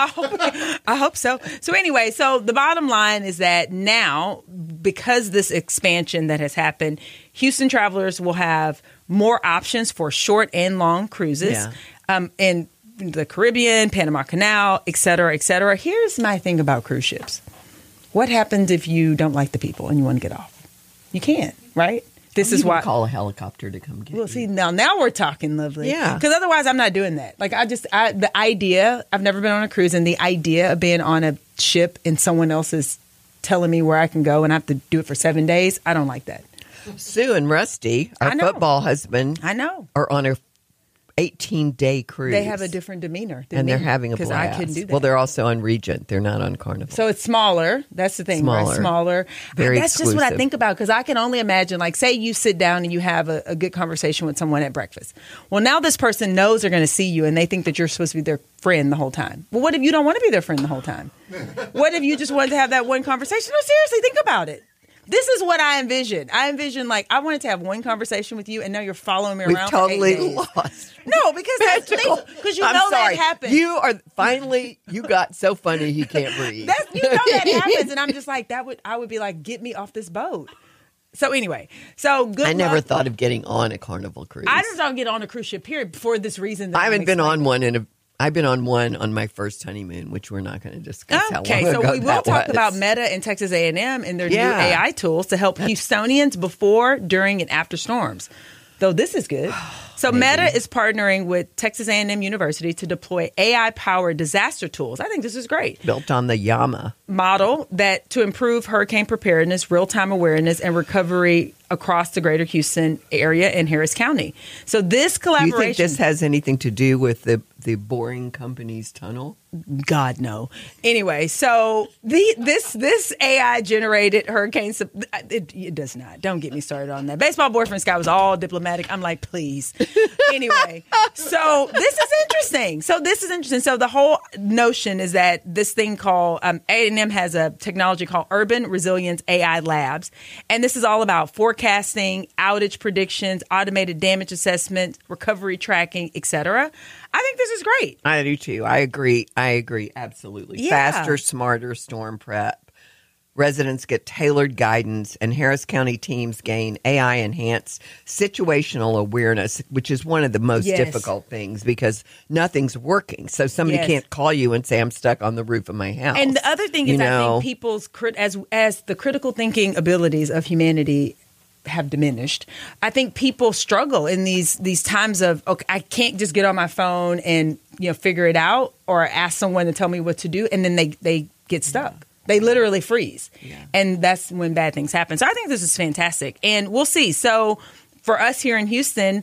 I hope so. So anyway, so the bottom line is that now, because this expansion that has happened, Houston travelers will have more options for short and long cruises, in the Caribbean, Panama Canal, et cetera, et cetera. Here's my thing about cruise ships: what happens if you don't like the people and you want to get off? You can't, right? This is why call a helicopter to come get you. Well, see, now we're talking, lovely. Yeah. Because otherwise, I'm not doing that. Like, the idea, I've never been on a cruise, and the idea of being on a ship and someone else is telling me where I can go and I have to do it for 7 days, I don't like that. Sue and Rusty, our football husband, I know, are on a 18-day cruise. They have a different demeanor than and me, they're having a blast. Because I couldn't do that. Well, they're also on Regent. They're not on Carnival. So it's smaller. That's the thing, right? Smaller. Very That's exclusive. just what I think about, because I can only imagine, like, say you sit down and you have a good conversation with someone at breakfast. Well, now this person knows they're going to see you and they think that you're supposed to be their friend the whole time. Well, what if you don't want to be their friend the whole time? What if you just wanted to have that one conversation? No, seriously, think about it. This is what I envision. I envision, like, I wanted to have one conversation with you, and now you're following me around. We've totally for 8 days. lost. No, because because you I'm know sorry. that happens. You are finally. You got so funny he can't breathe. You know that happens, and I'm just like I would be like, get me off this boat. So anyway, good. I never thought of getting on a Carnival cruise. I just don't get on a cruise ship period for this reason. I haven't been on one I've been on one on my first honeymoon, which we're not going to discuss. Okay, how long so ago we will that talk was. about Meta and Texas A&M and their new AI tools to help Houstonians before, during, and after storms. Though this is good. So Meta is partnering with Texas A&M University to deploy AI-powered disaster tools. I think this is great. Built on the Yama Model that to improve hurricane preparedness, real-time awareness, and recovery across the greater Houston area and Harris County. So this collaboration... Do you think this has anything to do with the Boring Company's tunnel? God, no. Anyway, so this AI generated hurricane, it does not. Don't get me started on that. Baseball Boyfriend Sky was all diplomatic. I'm like, please. Anyway, so this is interesting. So the whole notion is that this thing called A&M has a technology called Urban Resilience AI Labs, and this is all about forecasting, outage predictions, automated damage assessment, recovery tracking, etc. I think this is great. I do too. I agree. Absolutely. Yeah. Faster, smarter storm prep. Residents get tailored guidance, and Harris County teams gain AI-enhanced situational awareness, which is one of the most difficult things because nothing's working. So somebody can't call you and say, I'm stuck on the roof of my house. And the other thing is, I think people's, as the critical thinking abilities of humanity have diminished, I think people struggle in these times of, okay, I can't just get on my phone and figure it out or ask someone to tell me what to do, and then they get stuck. They literally freeze. Yeah. And that's when bad things happen. So I think this is fantastic. And we'll see. So for us here in Houston,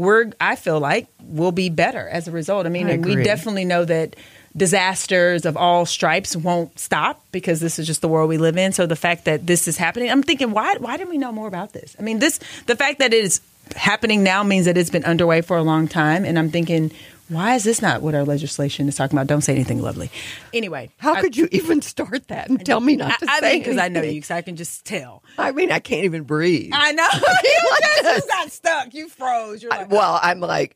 I feel like we'll be better as a result. I mean, and we definitely know that disasters of all stripes won't stop because this is just the world we live in. So the fact that this is happening, I'm thinking, why didn't we know more about this? I mean, the fact that it is happening now means that it's been underway for a long time. And I'm thinking, why is this not what our legislation is talking about? Don't say anything lovely. Anyway. How could you even start that and tell me not to say anything? Because I know you, because I can just tell. I mean, I can't even breathe. I know. You got stuck. You froze. You're like, I'm like,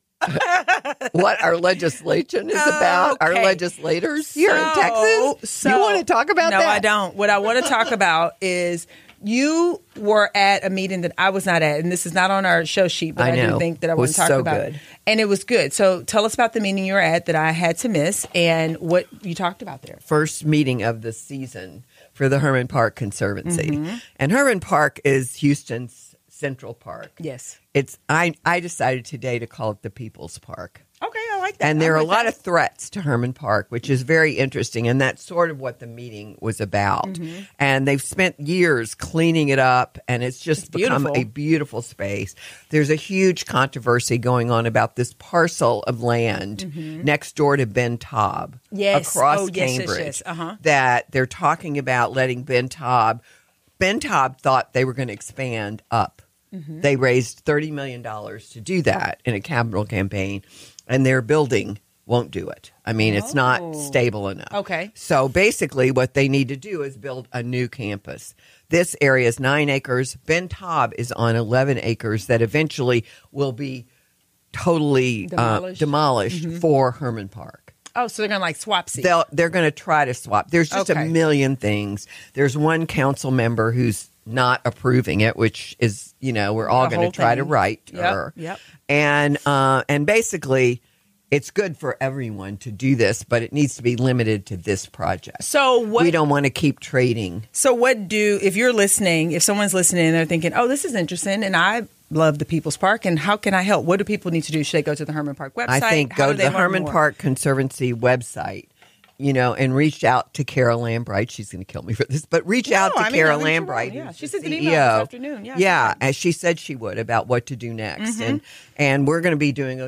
what our legislation is about, our legislators here in Texas. You want to talk about that? No, I don't. What I want to talk about is you were at a meeting that I was not at, and this is not on our show sheet, but I do think that I want to talk about it. And it was good. So tell us about the meeting you were at that I had to miss and what you talked about there. First meeting of the season for the Herman Park Conservancy. Mm-hmm. And Herman Park is Houston's Central Park. Yes. I decided today to call it the People's Park. Okay, I like that. And there are a lot of threats to Herman Park, which is very interesting. And that's sort of what the meeting was about. Mm-hmm. And they've spent years cleaning it up, and it's just become a beautiful space. There's a huge controversy going on about this parcel of land next door to Ben Taub across Cambridge that they're talking about letting Ben Taub thought they were going to expand up They raised $30 million to do that in a capital campaign, and their building won't do it. I mean, it's not stable enough. Okay. So basically what they need to do is build a new campus. This area is 9 acres. Ben Taub is on 11 acres that eventually will be totally demolished for Herman Park. Oh, so they're going to like swap seats. They're going to try to swap. There's just a million things. There's one council member who's not approving it, which is, we're all going to try to write to her. Yep. And basically, it's good for everyone to do this, but it needs to be limited to this project. So we don't want to keep trading. So if you're listening, if someone's listening and they're thinking, oh, this is interesting, and I love the People's Park, and how can I help? What do people need to do? Should they go to the Herman Park website? I think go to the Herman Park Conservancy website, and reach out to Carol Lambright. She's going to kill me for this, but reach out to Carol Lambright. Yeah, she who's sent an the email CEO. this afternoon. Yeah, as she said she would, about what to do next. And we're going to be doing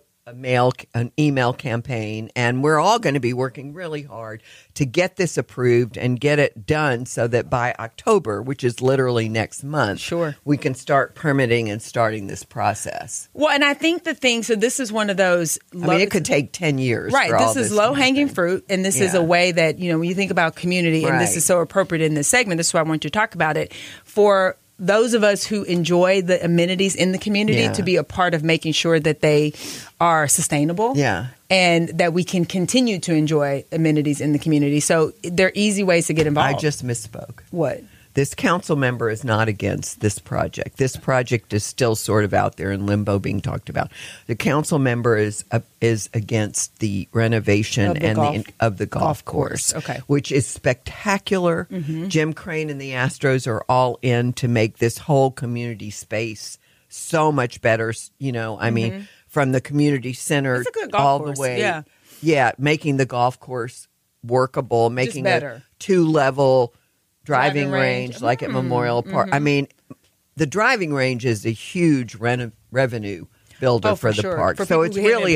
an email campaign, and we're all going to be working really hard to get this approved and get it done so that by October, which is literally next month, we can start permitting and starting this process. Well, and I think so this is one of those. It could take 10 years. Right. This is low hanging fruit, and this is a way that, when you think about community, and this is so appropriate in this segment, this is why I want you to talk about it, for those of us who enjoy the amenities in the community to be a part of making sure that they are sustainable and that we can continue to enjoy amenities in the community. So there are easy ways to get involved. I just misspoke. What? This council member is not against this project. This project is still sort of out there in limbo being talked about. The council member is against the renovation of the golf course, which is spectacular. Jim Crane and the Astros are all in to make this whole community space so much better. I mean, from the community center all the way. Yeah, making the golf course workable, making a 2-level driving range like at Memorial Park. I mean, the driving range is a huge revenue builder for the park. So it's really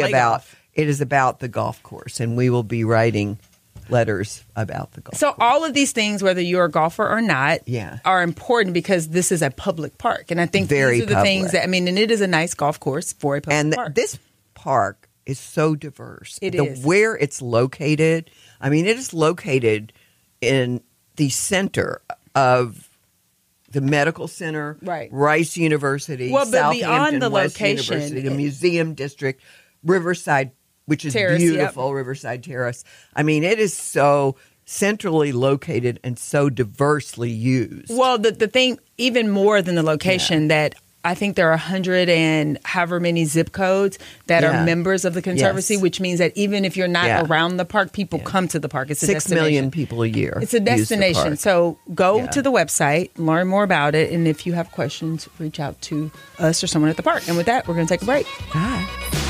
about the golf course, and we will be writing letters about the golf course. All of these things, whether you're a golfer or not, are important because this is a public park. And I think these are the things that, and it is a nice golf course for a public park. And this park is so diverse. It is. Where it's located, it is located in the center of the medical center, Rice University, but beyond the West location, University, the museum district, Riverside, which is Terrace, beautiful, Riverside Terrace. It is so centrally located and so diversely used. Well, the thing, even more than the location, that I think there are 100 and however many zip codes that are members of the Conservancy, which means that even if you're not around the park, people come to the park. It's a 6 million people a year. It's a destination. So go to the website, learn more about it, and if you have questions, reach out to us or someone at the park. And with that, we're going to take a break. Bye.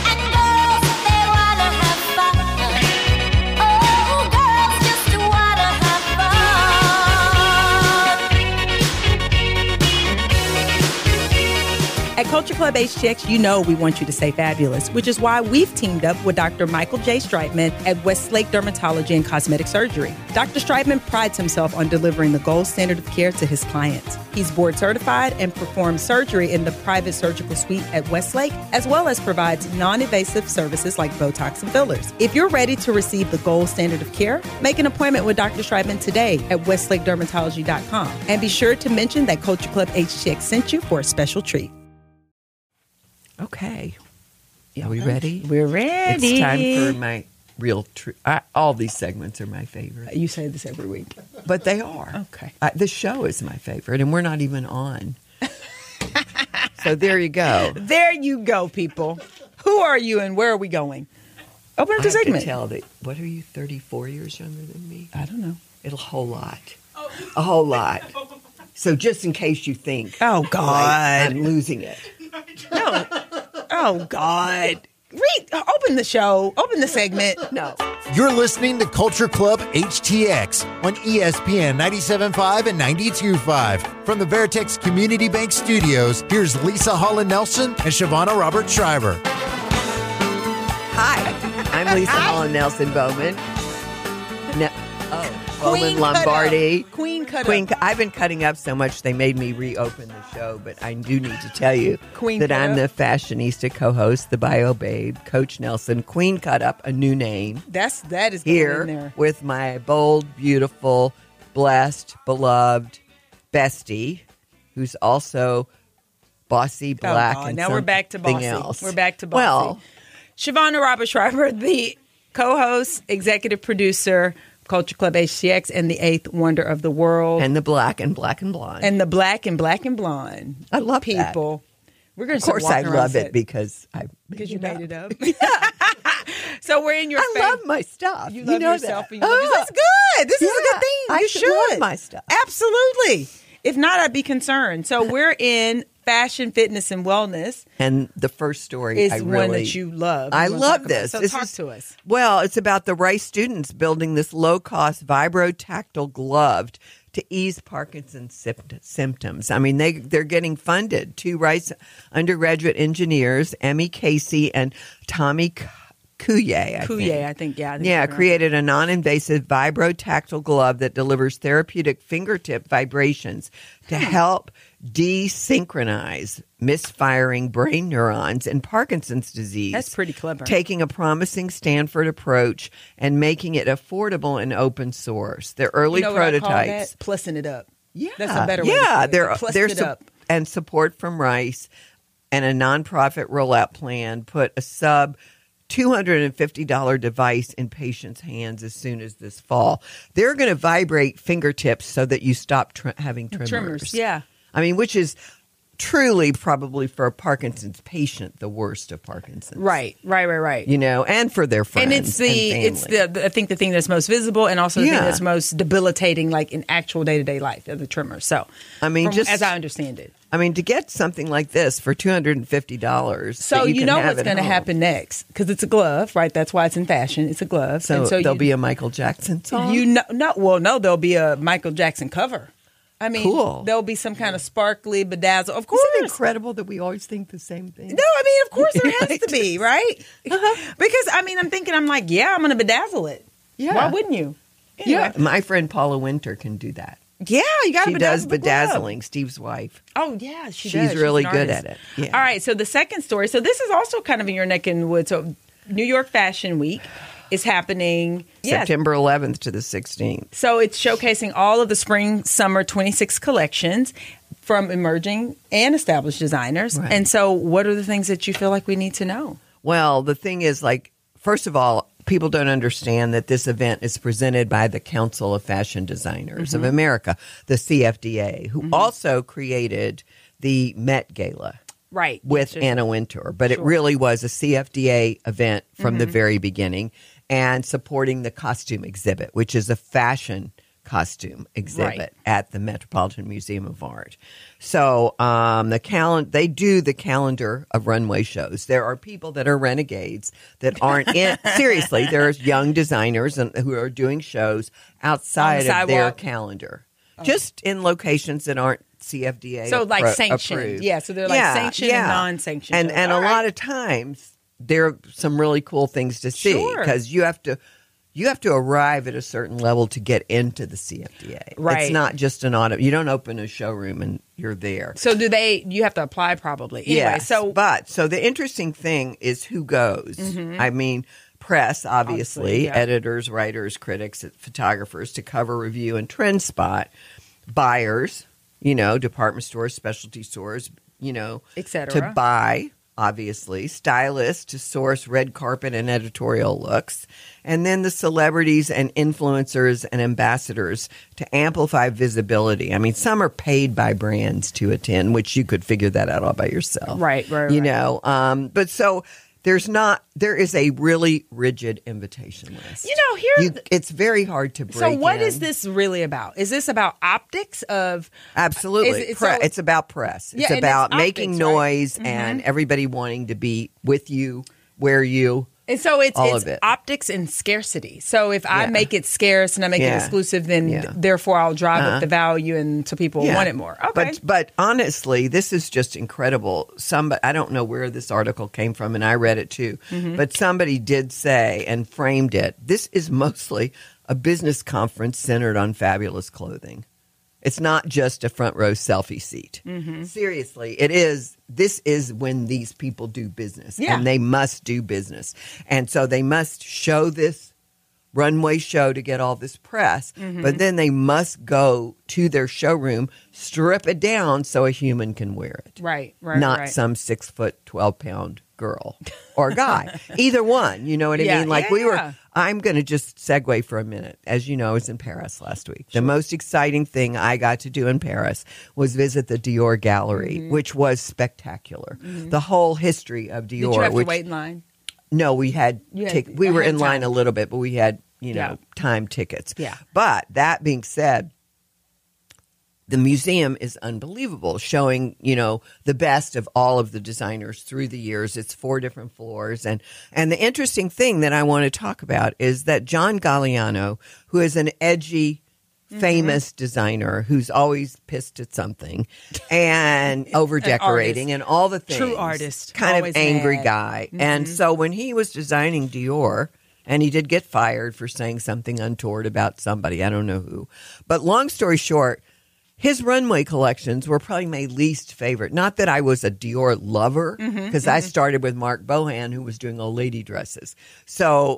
At Culture Club HTX, we want you to stay fabulous, which is why we've teamed up with Dr. Michael J. Streitman at Westlake Dermatology and Cosmetic Surgery. Dr. Streitman prides himself on delivering the gold standard of care to his clients. He's board certified and performs surgery in the private surgical suite at Westlake, as well as provides non-invasive services like Botox and fillers. If you're ready to receive the gold standard of care, make an appointment with Dr. Streitman today at westlakedermatology.com. And be sure to mention that Culture Club HTX sent you for a special treat. Okay. Are we ready? We're ready. It's time for my real truth. All these segments are my favorite. You say this every week. But they are. Okay. The show is my favorite, and we're not even on. So there you go. There you go, people. Who are you and where are we going? Open up the segment. I can tell that. What are you, 34 years younger than me? I don't know. A whole lot. A whole lot. So just in case you think, oh, God, I'm losing it. No. Oh, God. Open the show. Open the segment. No. You're listening to Culture Club HTX on ESPN 97.5 and 92.5. From the Veritex Community Bank Studios, here's Lisa Holland Nelson and Shavonna Robert Schreiber. Hi, I'm Lisa Holland Nelson Bowman. Now, Roland Lombardi. Queen cut Queen. up. I've been cutting up so much they made me reopen the show, but I do need to tell you Queen that cut I'm up. the fashionista co-host, the Bio Babe, Coach Nelson. Queen cut up a new name That is going in here there. with my bold, beautiful, blessed, beloved bestie, who's also bossy, black, God. and Now we're back to something bossy. else. We're back to bossy. Well, Shavonna Robert Schreiber, the co-host, executive producer, Culture Club HTX, and the eighth wonder of the world, and the black and black and blonde. and the black and blonde. I love that. people. We're going Of to course, I love it because you made it up. So we're in your. I love my stuff. You love know yourself. that. And you love That's good. This is a Yeah, good thing. I You should should love my stuff. Absolutely. If not, I'd be concerned. So we're in fashion, fitness, and wellness. And the first story Is I one really, that you love. I You wanna love talk about. this. So This talk is- to us. Well, it's about the Rice students building this low-cost vibrotactile glove to ease Parkinson's symptoms. I mean, they're getting funded. 2 Rice undergraduate engineers, Emmy Casey and Tommy Couye, I think. I think, yeah. I think Yeah, you're right. created a non-invasive vibrotactile glove that delivers therapeutic fingertip vibrations to help desynchronize misfiring brain neurons in Parkinson's disease. That's pretty clever. Taking a promising Stanford approach and making it affordable and open source. Their early You know what I call prototypes. that? Plussing it up. Yeah, That's a better way to yeah, say it. they're Plussing it up. and support from Rice and a nonprofit rollout plan put a sub $250 device in patients' hands as soon as this fall. They're going to vibrate fingertips so that you stop having tremors. Yeah. I mean, which is truly probably for a Parkinson's patient the worst of Parkinson's. Right. You know, and for their friends. And it's the I think the thing that's most visible and also the thing Yeah. that's most debilitating, like in actual day-to-day life, are the tremors. So, I mean, as I understand it. I mean, to get something like this for $250. So that you can know have what's at going to home. happen next, because it's a glove, right? That's why it's in fashion. It's a glove. So, and there'll be a Michael Jackson song. No, there'll be a Michael Jackson cover. I mean, Cool. There'll be some kind of sparkly bedazzle. Of course. Isn't it incredible that we always think the same thing? No, I mean, of course there has to be, right? Uh-huh. Because, I mean, I'm like, yeah, I'm going to bedazzle it. Yeah. Why wouldn't you? Yeah, my friend Paula Winter can do that. Yeah, you got to She bedazzle does the glove. bedazzling. Steve's wife. Oh, yeah, she She's does. really an good artist. at it. Yeah. All right, so the second story. So this is also kind of in your neck of the woods. So New York Fashion Week is happening. Yes. September 11th to the 16th. So it's showcasing all of the spring summer 26 collections from emerging and established designers. Right. And so what are the things that you feel like we need to know? Well, the thing is, like, first of all, people don't understand that this event is presented by the Council of Fashion Designers of America, the CFDA, who also created the Met Gala. Right. With Anna Wintour, but it really was a CFDA event from the very beginning and supporting the costume exhibit, which is a fashion costume exhibit at the Metropolitan Museum of Art. So they do the calendar of runway shows. There are people that are renegades that aren't in. Seriously, there's young designers who are doing shows outside of their sidewalk? calendar, just in locations that aren't CFDA. So like sanctioned. approved. Yeah, so they're like sanctioned and non-sanctioned. And a lot of times there are some really cool things to see Sure. because you have to arrive at a certain level to get into the CFDA. Right. It's not just an audit. You don't open a showroom and you're there. So you have to apply probably. Anyway, Yes, so the interesting thing is who goes. I mean, press, obviously, yeah. editors, writers, critics, photographers to cover, review, and trend spot. Buyers, department stores, specialty stores, Et cetera. to buy, obviously. Stylists to source red carpet and editorial looks. And then the celebrities and influencers and ambassadors to amplify visibility. I mean, some are paid by brands to attend, which you could figure that out all by yourself. Right. But so there is a really rigid invitation list. It's very hard to break. So what in. is this really about? Is this about optics of Absolutely. It's about press. Yeah, It's and about it's making optics, right? noise and everybody wanting to be with you, where you. And so it's All of it. optics and scarcity. So if I Yeah. make it scarce and I make it Yeah. exclusive, then Yeah. therefore I'll drive up the value and so people Yeah. want it more. Okay. But honestly, this is just incredible. I don't know where this article came from, and I read it too. Mm-hmm. But somebody did say and framed it. This is mostly a business conference centered on fabulous clothing. It's not just a front row selfie seat. Seriously, it is. This is when these people do business, and they must do business. And so they must show this runway show to get all this press, but then they must go to their showroom, strip it down so a human can wear it. Right. Not some 6 foot, 12 pound girl or guy. Either one. You know what I mean? Like I'm going to just segue for a minute. As you know, I was in Paris last week. The most exciting thing I got to do in Paris was visit the Dior gallery, which was spectacular. The whole history of Dior. Did you have to wait in line? No, we had we were in line a little bit, but we had, time tickets. Yeah. But that being said, the museum is unbelievable, showing, the best of all of the designers through the years. It's 4 different floors. And the interesting thing that I want to talk about is that John Galliano, who is an edgy, famous designer who's always pissed at something and over decorating and all the things. True artist. Kind Always of angry mad. guy. And so when he was designing Dior, and he did get fired for saying something untoward about somebody, I don't know who. But long story short, his runway collections were probably my least favorite. Not that I was a Dior lover, because I started with Mark Bohan, who was doing old lady dresses. So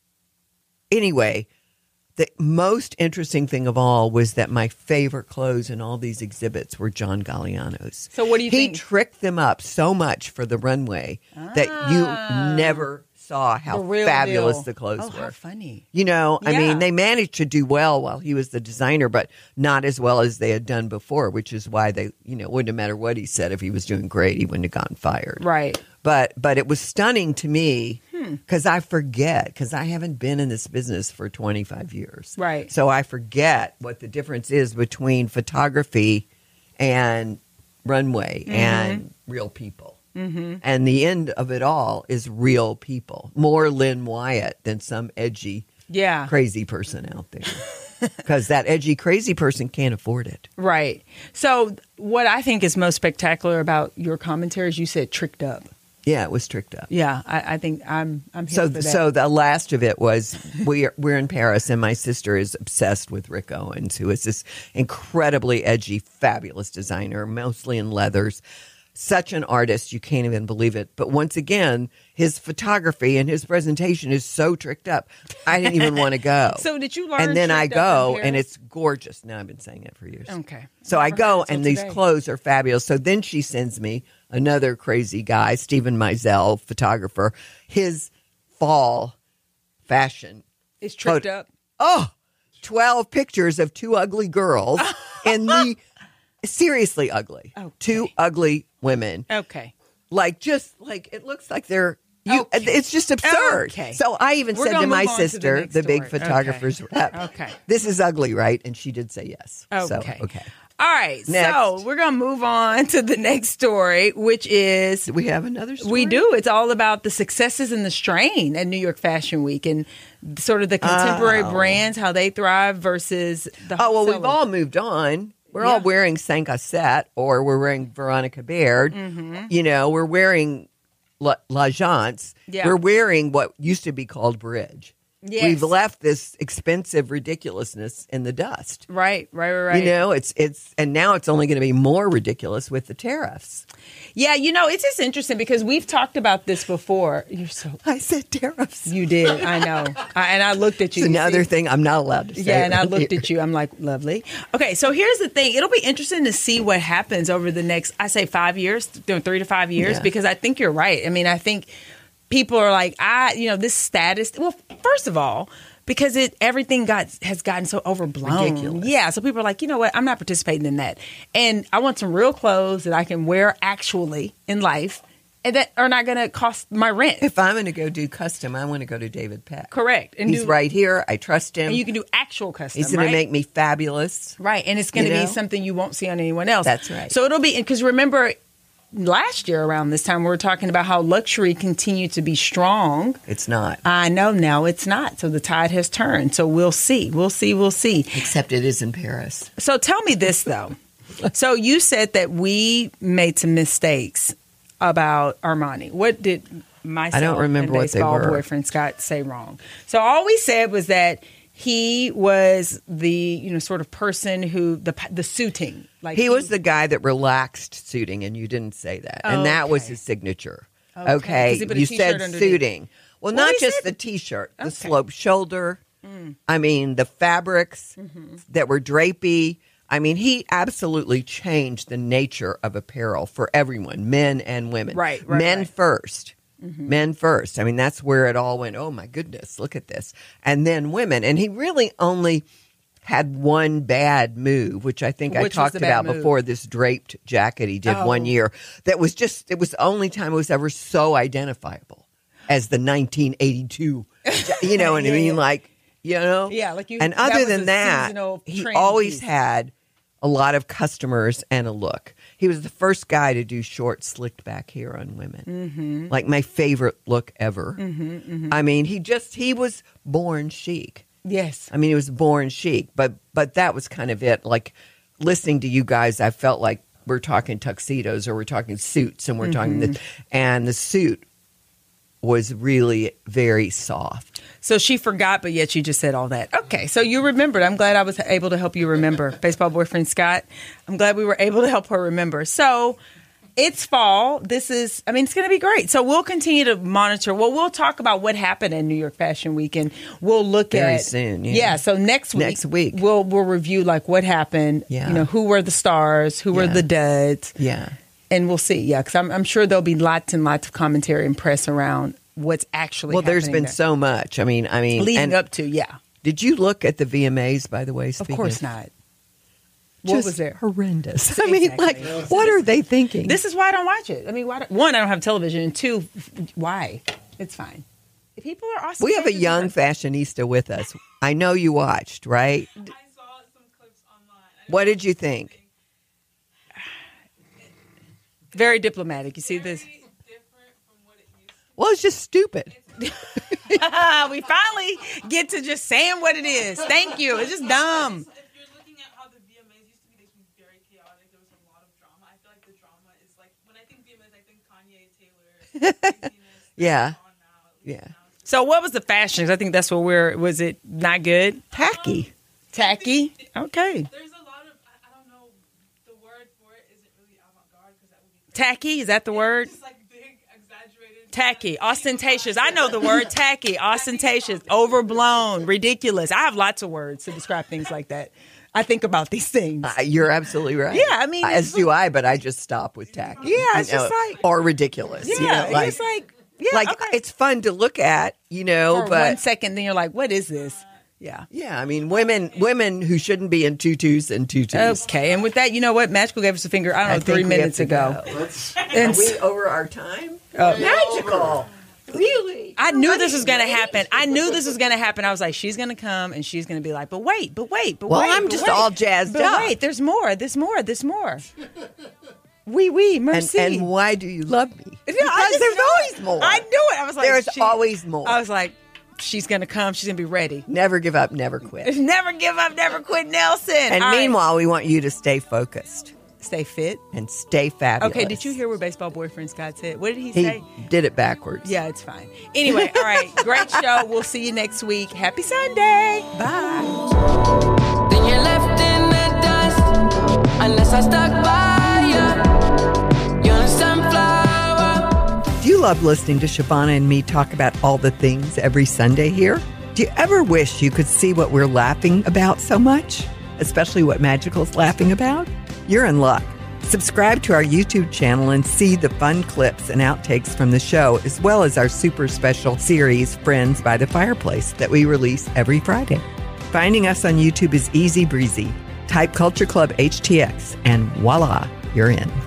anyway, the most interesting thing of all was that my favorite clothes in all these exhibits were John Galliano's. So what do you think? He tricked them up so much for the runway that you never saw how fabulous the clothes were. How funny. I mean, they managed to do well while he was the designer, but not as well as they had done before, which is why they, it wouldn't have mattered what he said. If he was doing great, he wouldn't have gotten fired. Right. But it was stunning to me because I forget, because I haven't been in this business for 25 years. Right. So I forget what the difference is between photography and runway and real people. And the end of it all is real people. More Lynn Wyatt than some edgy, crazy person out there. Because that edgy, crazy person can't afford it. Right. So what I think is most spectacular about your commentary is you said tricked up. Yeah, it was tricked up. Yeah, I think I'm here for that. So the last of it was we're in Paris, and my sister is obsessed with Rick Owens, who is this incredibly edgy, fabulous designer, mostly in leathers. Such an artist, you can't even believe it. But once again, his photography and his presentation is so tricked up. I didn't even want to go. So did you learn? And then I tricked up go, in and Paris? it's gorgeous. Now I've been saying it for years. Okay. So I go, until and these today. clothes are fabulous. So then she sends me another crazy guy, Stephen Meisel, photographer. His fall fashion. It's tricked up. 12 pictures of 2 ugly girls in the seriously ugly. Okay. 2 ugly women. Okay. It looks like they're it's just absurd. Okay. So I even We're said gonna to my move on to the sister, next the big story. photographer's rep, Okay. this is ugly, right? And she did say yes. Okay. So, okay. All right. Next. So we're going to move on to the next story, which is Do we have another story? we do. It's all about the successes and the strain at New York Fashion Week and sort of the contemporary brands, how they thrive versus the Oh, well, we've wholesaler. all moved on. We're all wearing Saint-Cassette, or we're wearing Veronica Baird. We're wearing L'Agence. Yeah. We're wearing what used to be called Bridge. Yes. We've left this expensive ridiculousness in the dust. Right. It's and now it's only going to be more ridiculous with the tariffs. Yeah, it's just interesting because we've talked about this before. You're so I said tariffs. You did. I know. And I looked at you. It's You another see? thing I'm not allowed to say. Yeah, and I right looked here. at you. I'm like, lovely. Okay, so here's the thing. It'll be interesting to see what happens over the next, I say 5 years, 3 to 5 years, Yeah. because I think you're right. I mean, I think people are like, this status. Well, first of all, because everything has gotten so overblown. Ridiculous. Yeah, so people are like, you know what? I'm not participating in that. And I want some real clothes that I can wear actually in life and that are not going to cost my rent. If I'm going to go do custom, I want to go to David Peck. Correct. And He's right here. I trust him. And you can do actual custom. He's going right? to make me fabulous. Right, and it's going to You be know? something you won't see on anyone else. That's right. So it'll be, because remember, last year around this time, we were talking about how luxury continued to be strong. It's not. I know now it's not. So the tide has turned. So we'll see. We'll see. Except it is in Paris. So tell me this, though. So you said that we made some mistakes about Armani. What did myself I don't remember and what they baseball were. boyfriend Scott say wrong? So all we said was that he was the sort of person who the suiting. Like he was the guy that relaxed suiting, and you didn't say that, and that was his signature. Okay, you said suiting. Well, not just the T-shirt, the sloped shoulder. I mean, the fabrics that were drapey. I mean, he absolutely changed the nature of apparel for everyone, men and women. Right. Men first. Men first. I mean, that's where it all went. Oh, my goodness, look at this. And then women. And he really only had one bad move, which I think I talked about before, this draped jacket he did one year. That was just, it was the only time it was ever so identifiable as the 1982. You know what I mean? Like, Yeah, like you. And other than that, he always had a lot of customers and a look. He was the first guy to do short, slicked back hair on women. Like my favorite look ever. I mean, he was born chic. Yes. I mean, he was born chic, but that was kind of it. Like listening to you guys, I felt like we're talking tuxedos or we're talking suits and we're talking this, and the suit was really very soft. So she forgot, but yet she just said all that. Okay, so you remembered. I'm glad I was able to help you remember. Baseball boyfriend Scott, I'm glad we were able to help her remember. So it's fall. It's going to be great. So we'll continue to monitor. Well, we'll talk about what happened in New York Fashion Week, and we'll look very soon. Yeah, so next week we'll review like what happened. Yeah. Who were the stars, who were the duds. Yeah. And we'll see, because I'm sure there'll be lots and lots of commentary and press around what's actually happening. Well, there's been so much. I mean, leading up to, Did you look at the VMAs, by the way? Of course not. What was there? Horrendous. I mean, like, what are they thinking? This is why I don't watch it. I mean, one, I don't have television, and two, why? It's fine. If people are awesome. We have a young fashionista with us. I know you watched, right? I saw some clips online. What did you think? Very diplomatic. You see this? Different from what it used to be. Well, it's just stupid. We finally get to just saying what it is. Thank you. It's just dumb. If you're looking at how the VMAs used to be, they used to be very chaotic. There was a lot of drama. I feel like the drama is like, when I think VMAs, I think Kanye, Taylor, Yeah. yeah. So what was the fashion? 'Cause I think that's what was it not good? Tacky. Tacky? Okay. There's a lot of, I don't know, the word for it isn't really avant-garde because that would be Tacky? Is that the word? just like big, exaggerated. Tacky, ostentatious. I know the word tacky, ostentatious, overblown, ridiculous. I have lots of words to describe things like that. I think about these things. You're absolutely right. Yeah, I mean, as do I, but I just stop with tacky. Yeah, it's just like, or ridiculous. yeah, it's like, yeah, like okay. it's fun to look at, For but 1 second, then you're like, what is this? Yeah. yeah, I mean, women who shouldn't be in tutus and tutus. Okay, and with that, you know what? Magical gave us a finger, I don't know, 3 minutes ago. Are we over our time? Magical. Really? I knew this was going to happen. I was like, she's going to come and she's going to be like, but wait. Well, I'm just all jazzed up. Wait, there's more. Oui, merci. And why do you love me? Yeah, Because there's always more. I knew it. I was like, There's always more. I was like, she's going to come. She's going to be ready. Never give up, never quit. Never give up, never quit, Nelson. And All right. meanwhile, we want you to stay focused Stay fit. and stay fabulous. Okay, did you hear what baseball boyfriend Scott said? What did he He say? did it backwards. Yeah, it's fine. Anyway, all right. Great show. We'll see you next week. Happy Sunday. Bye. Then you're left in the dust unless I stuck by you. You're a sunflower. Do you love listening to Shabana and me talk about all the things every Sunday here? Do you ever wish you could see what we're laughing about so much? Especially what Magical's laughing about? You're in luck. Subscribe to our YouTube channel and see the fun clips and outtakes from the show, as well as our super special series, Friends by the Fireplace, that we release every Friday. Finding us on YouTube is easy breezy. Type Culture Club HTX and voila, you're in.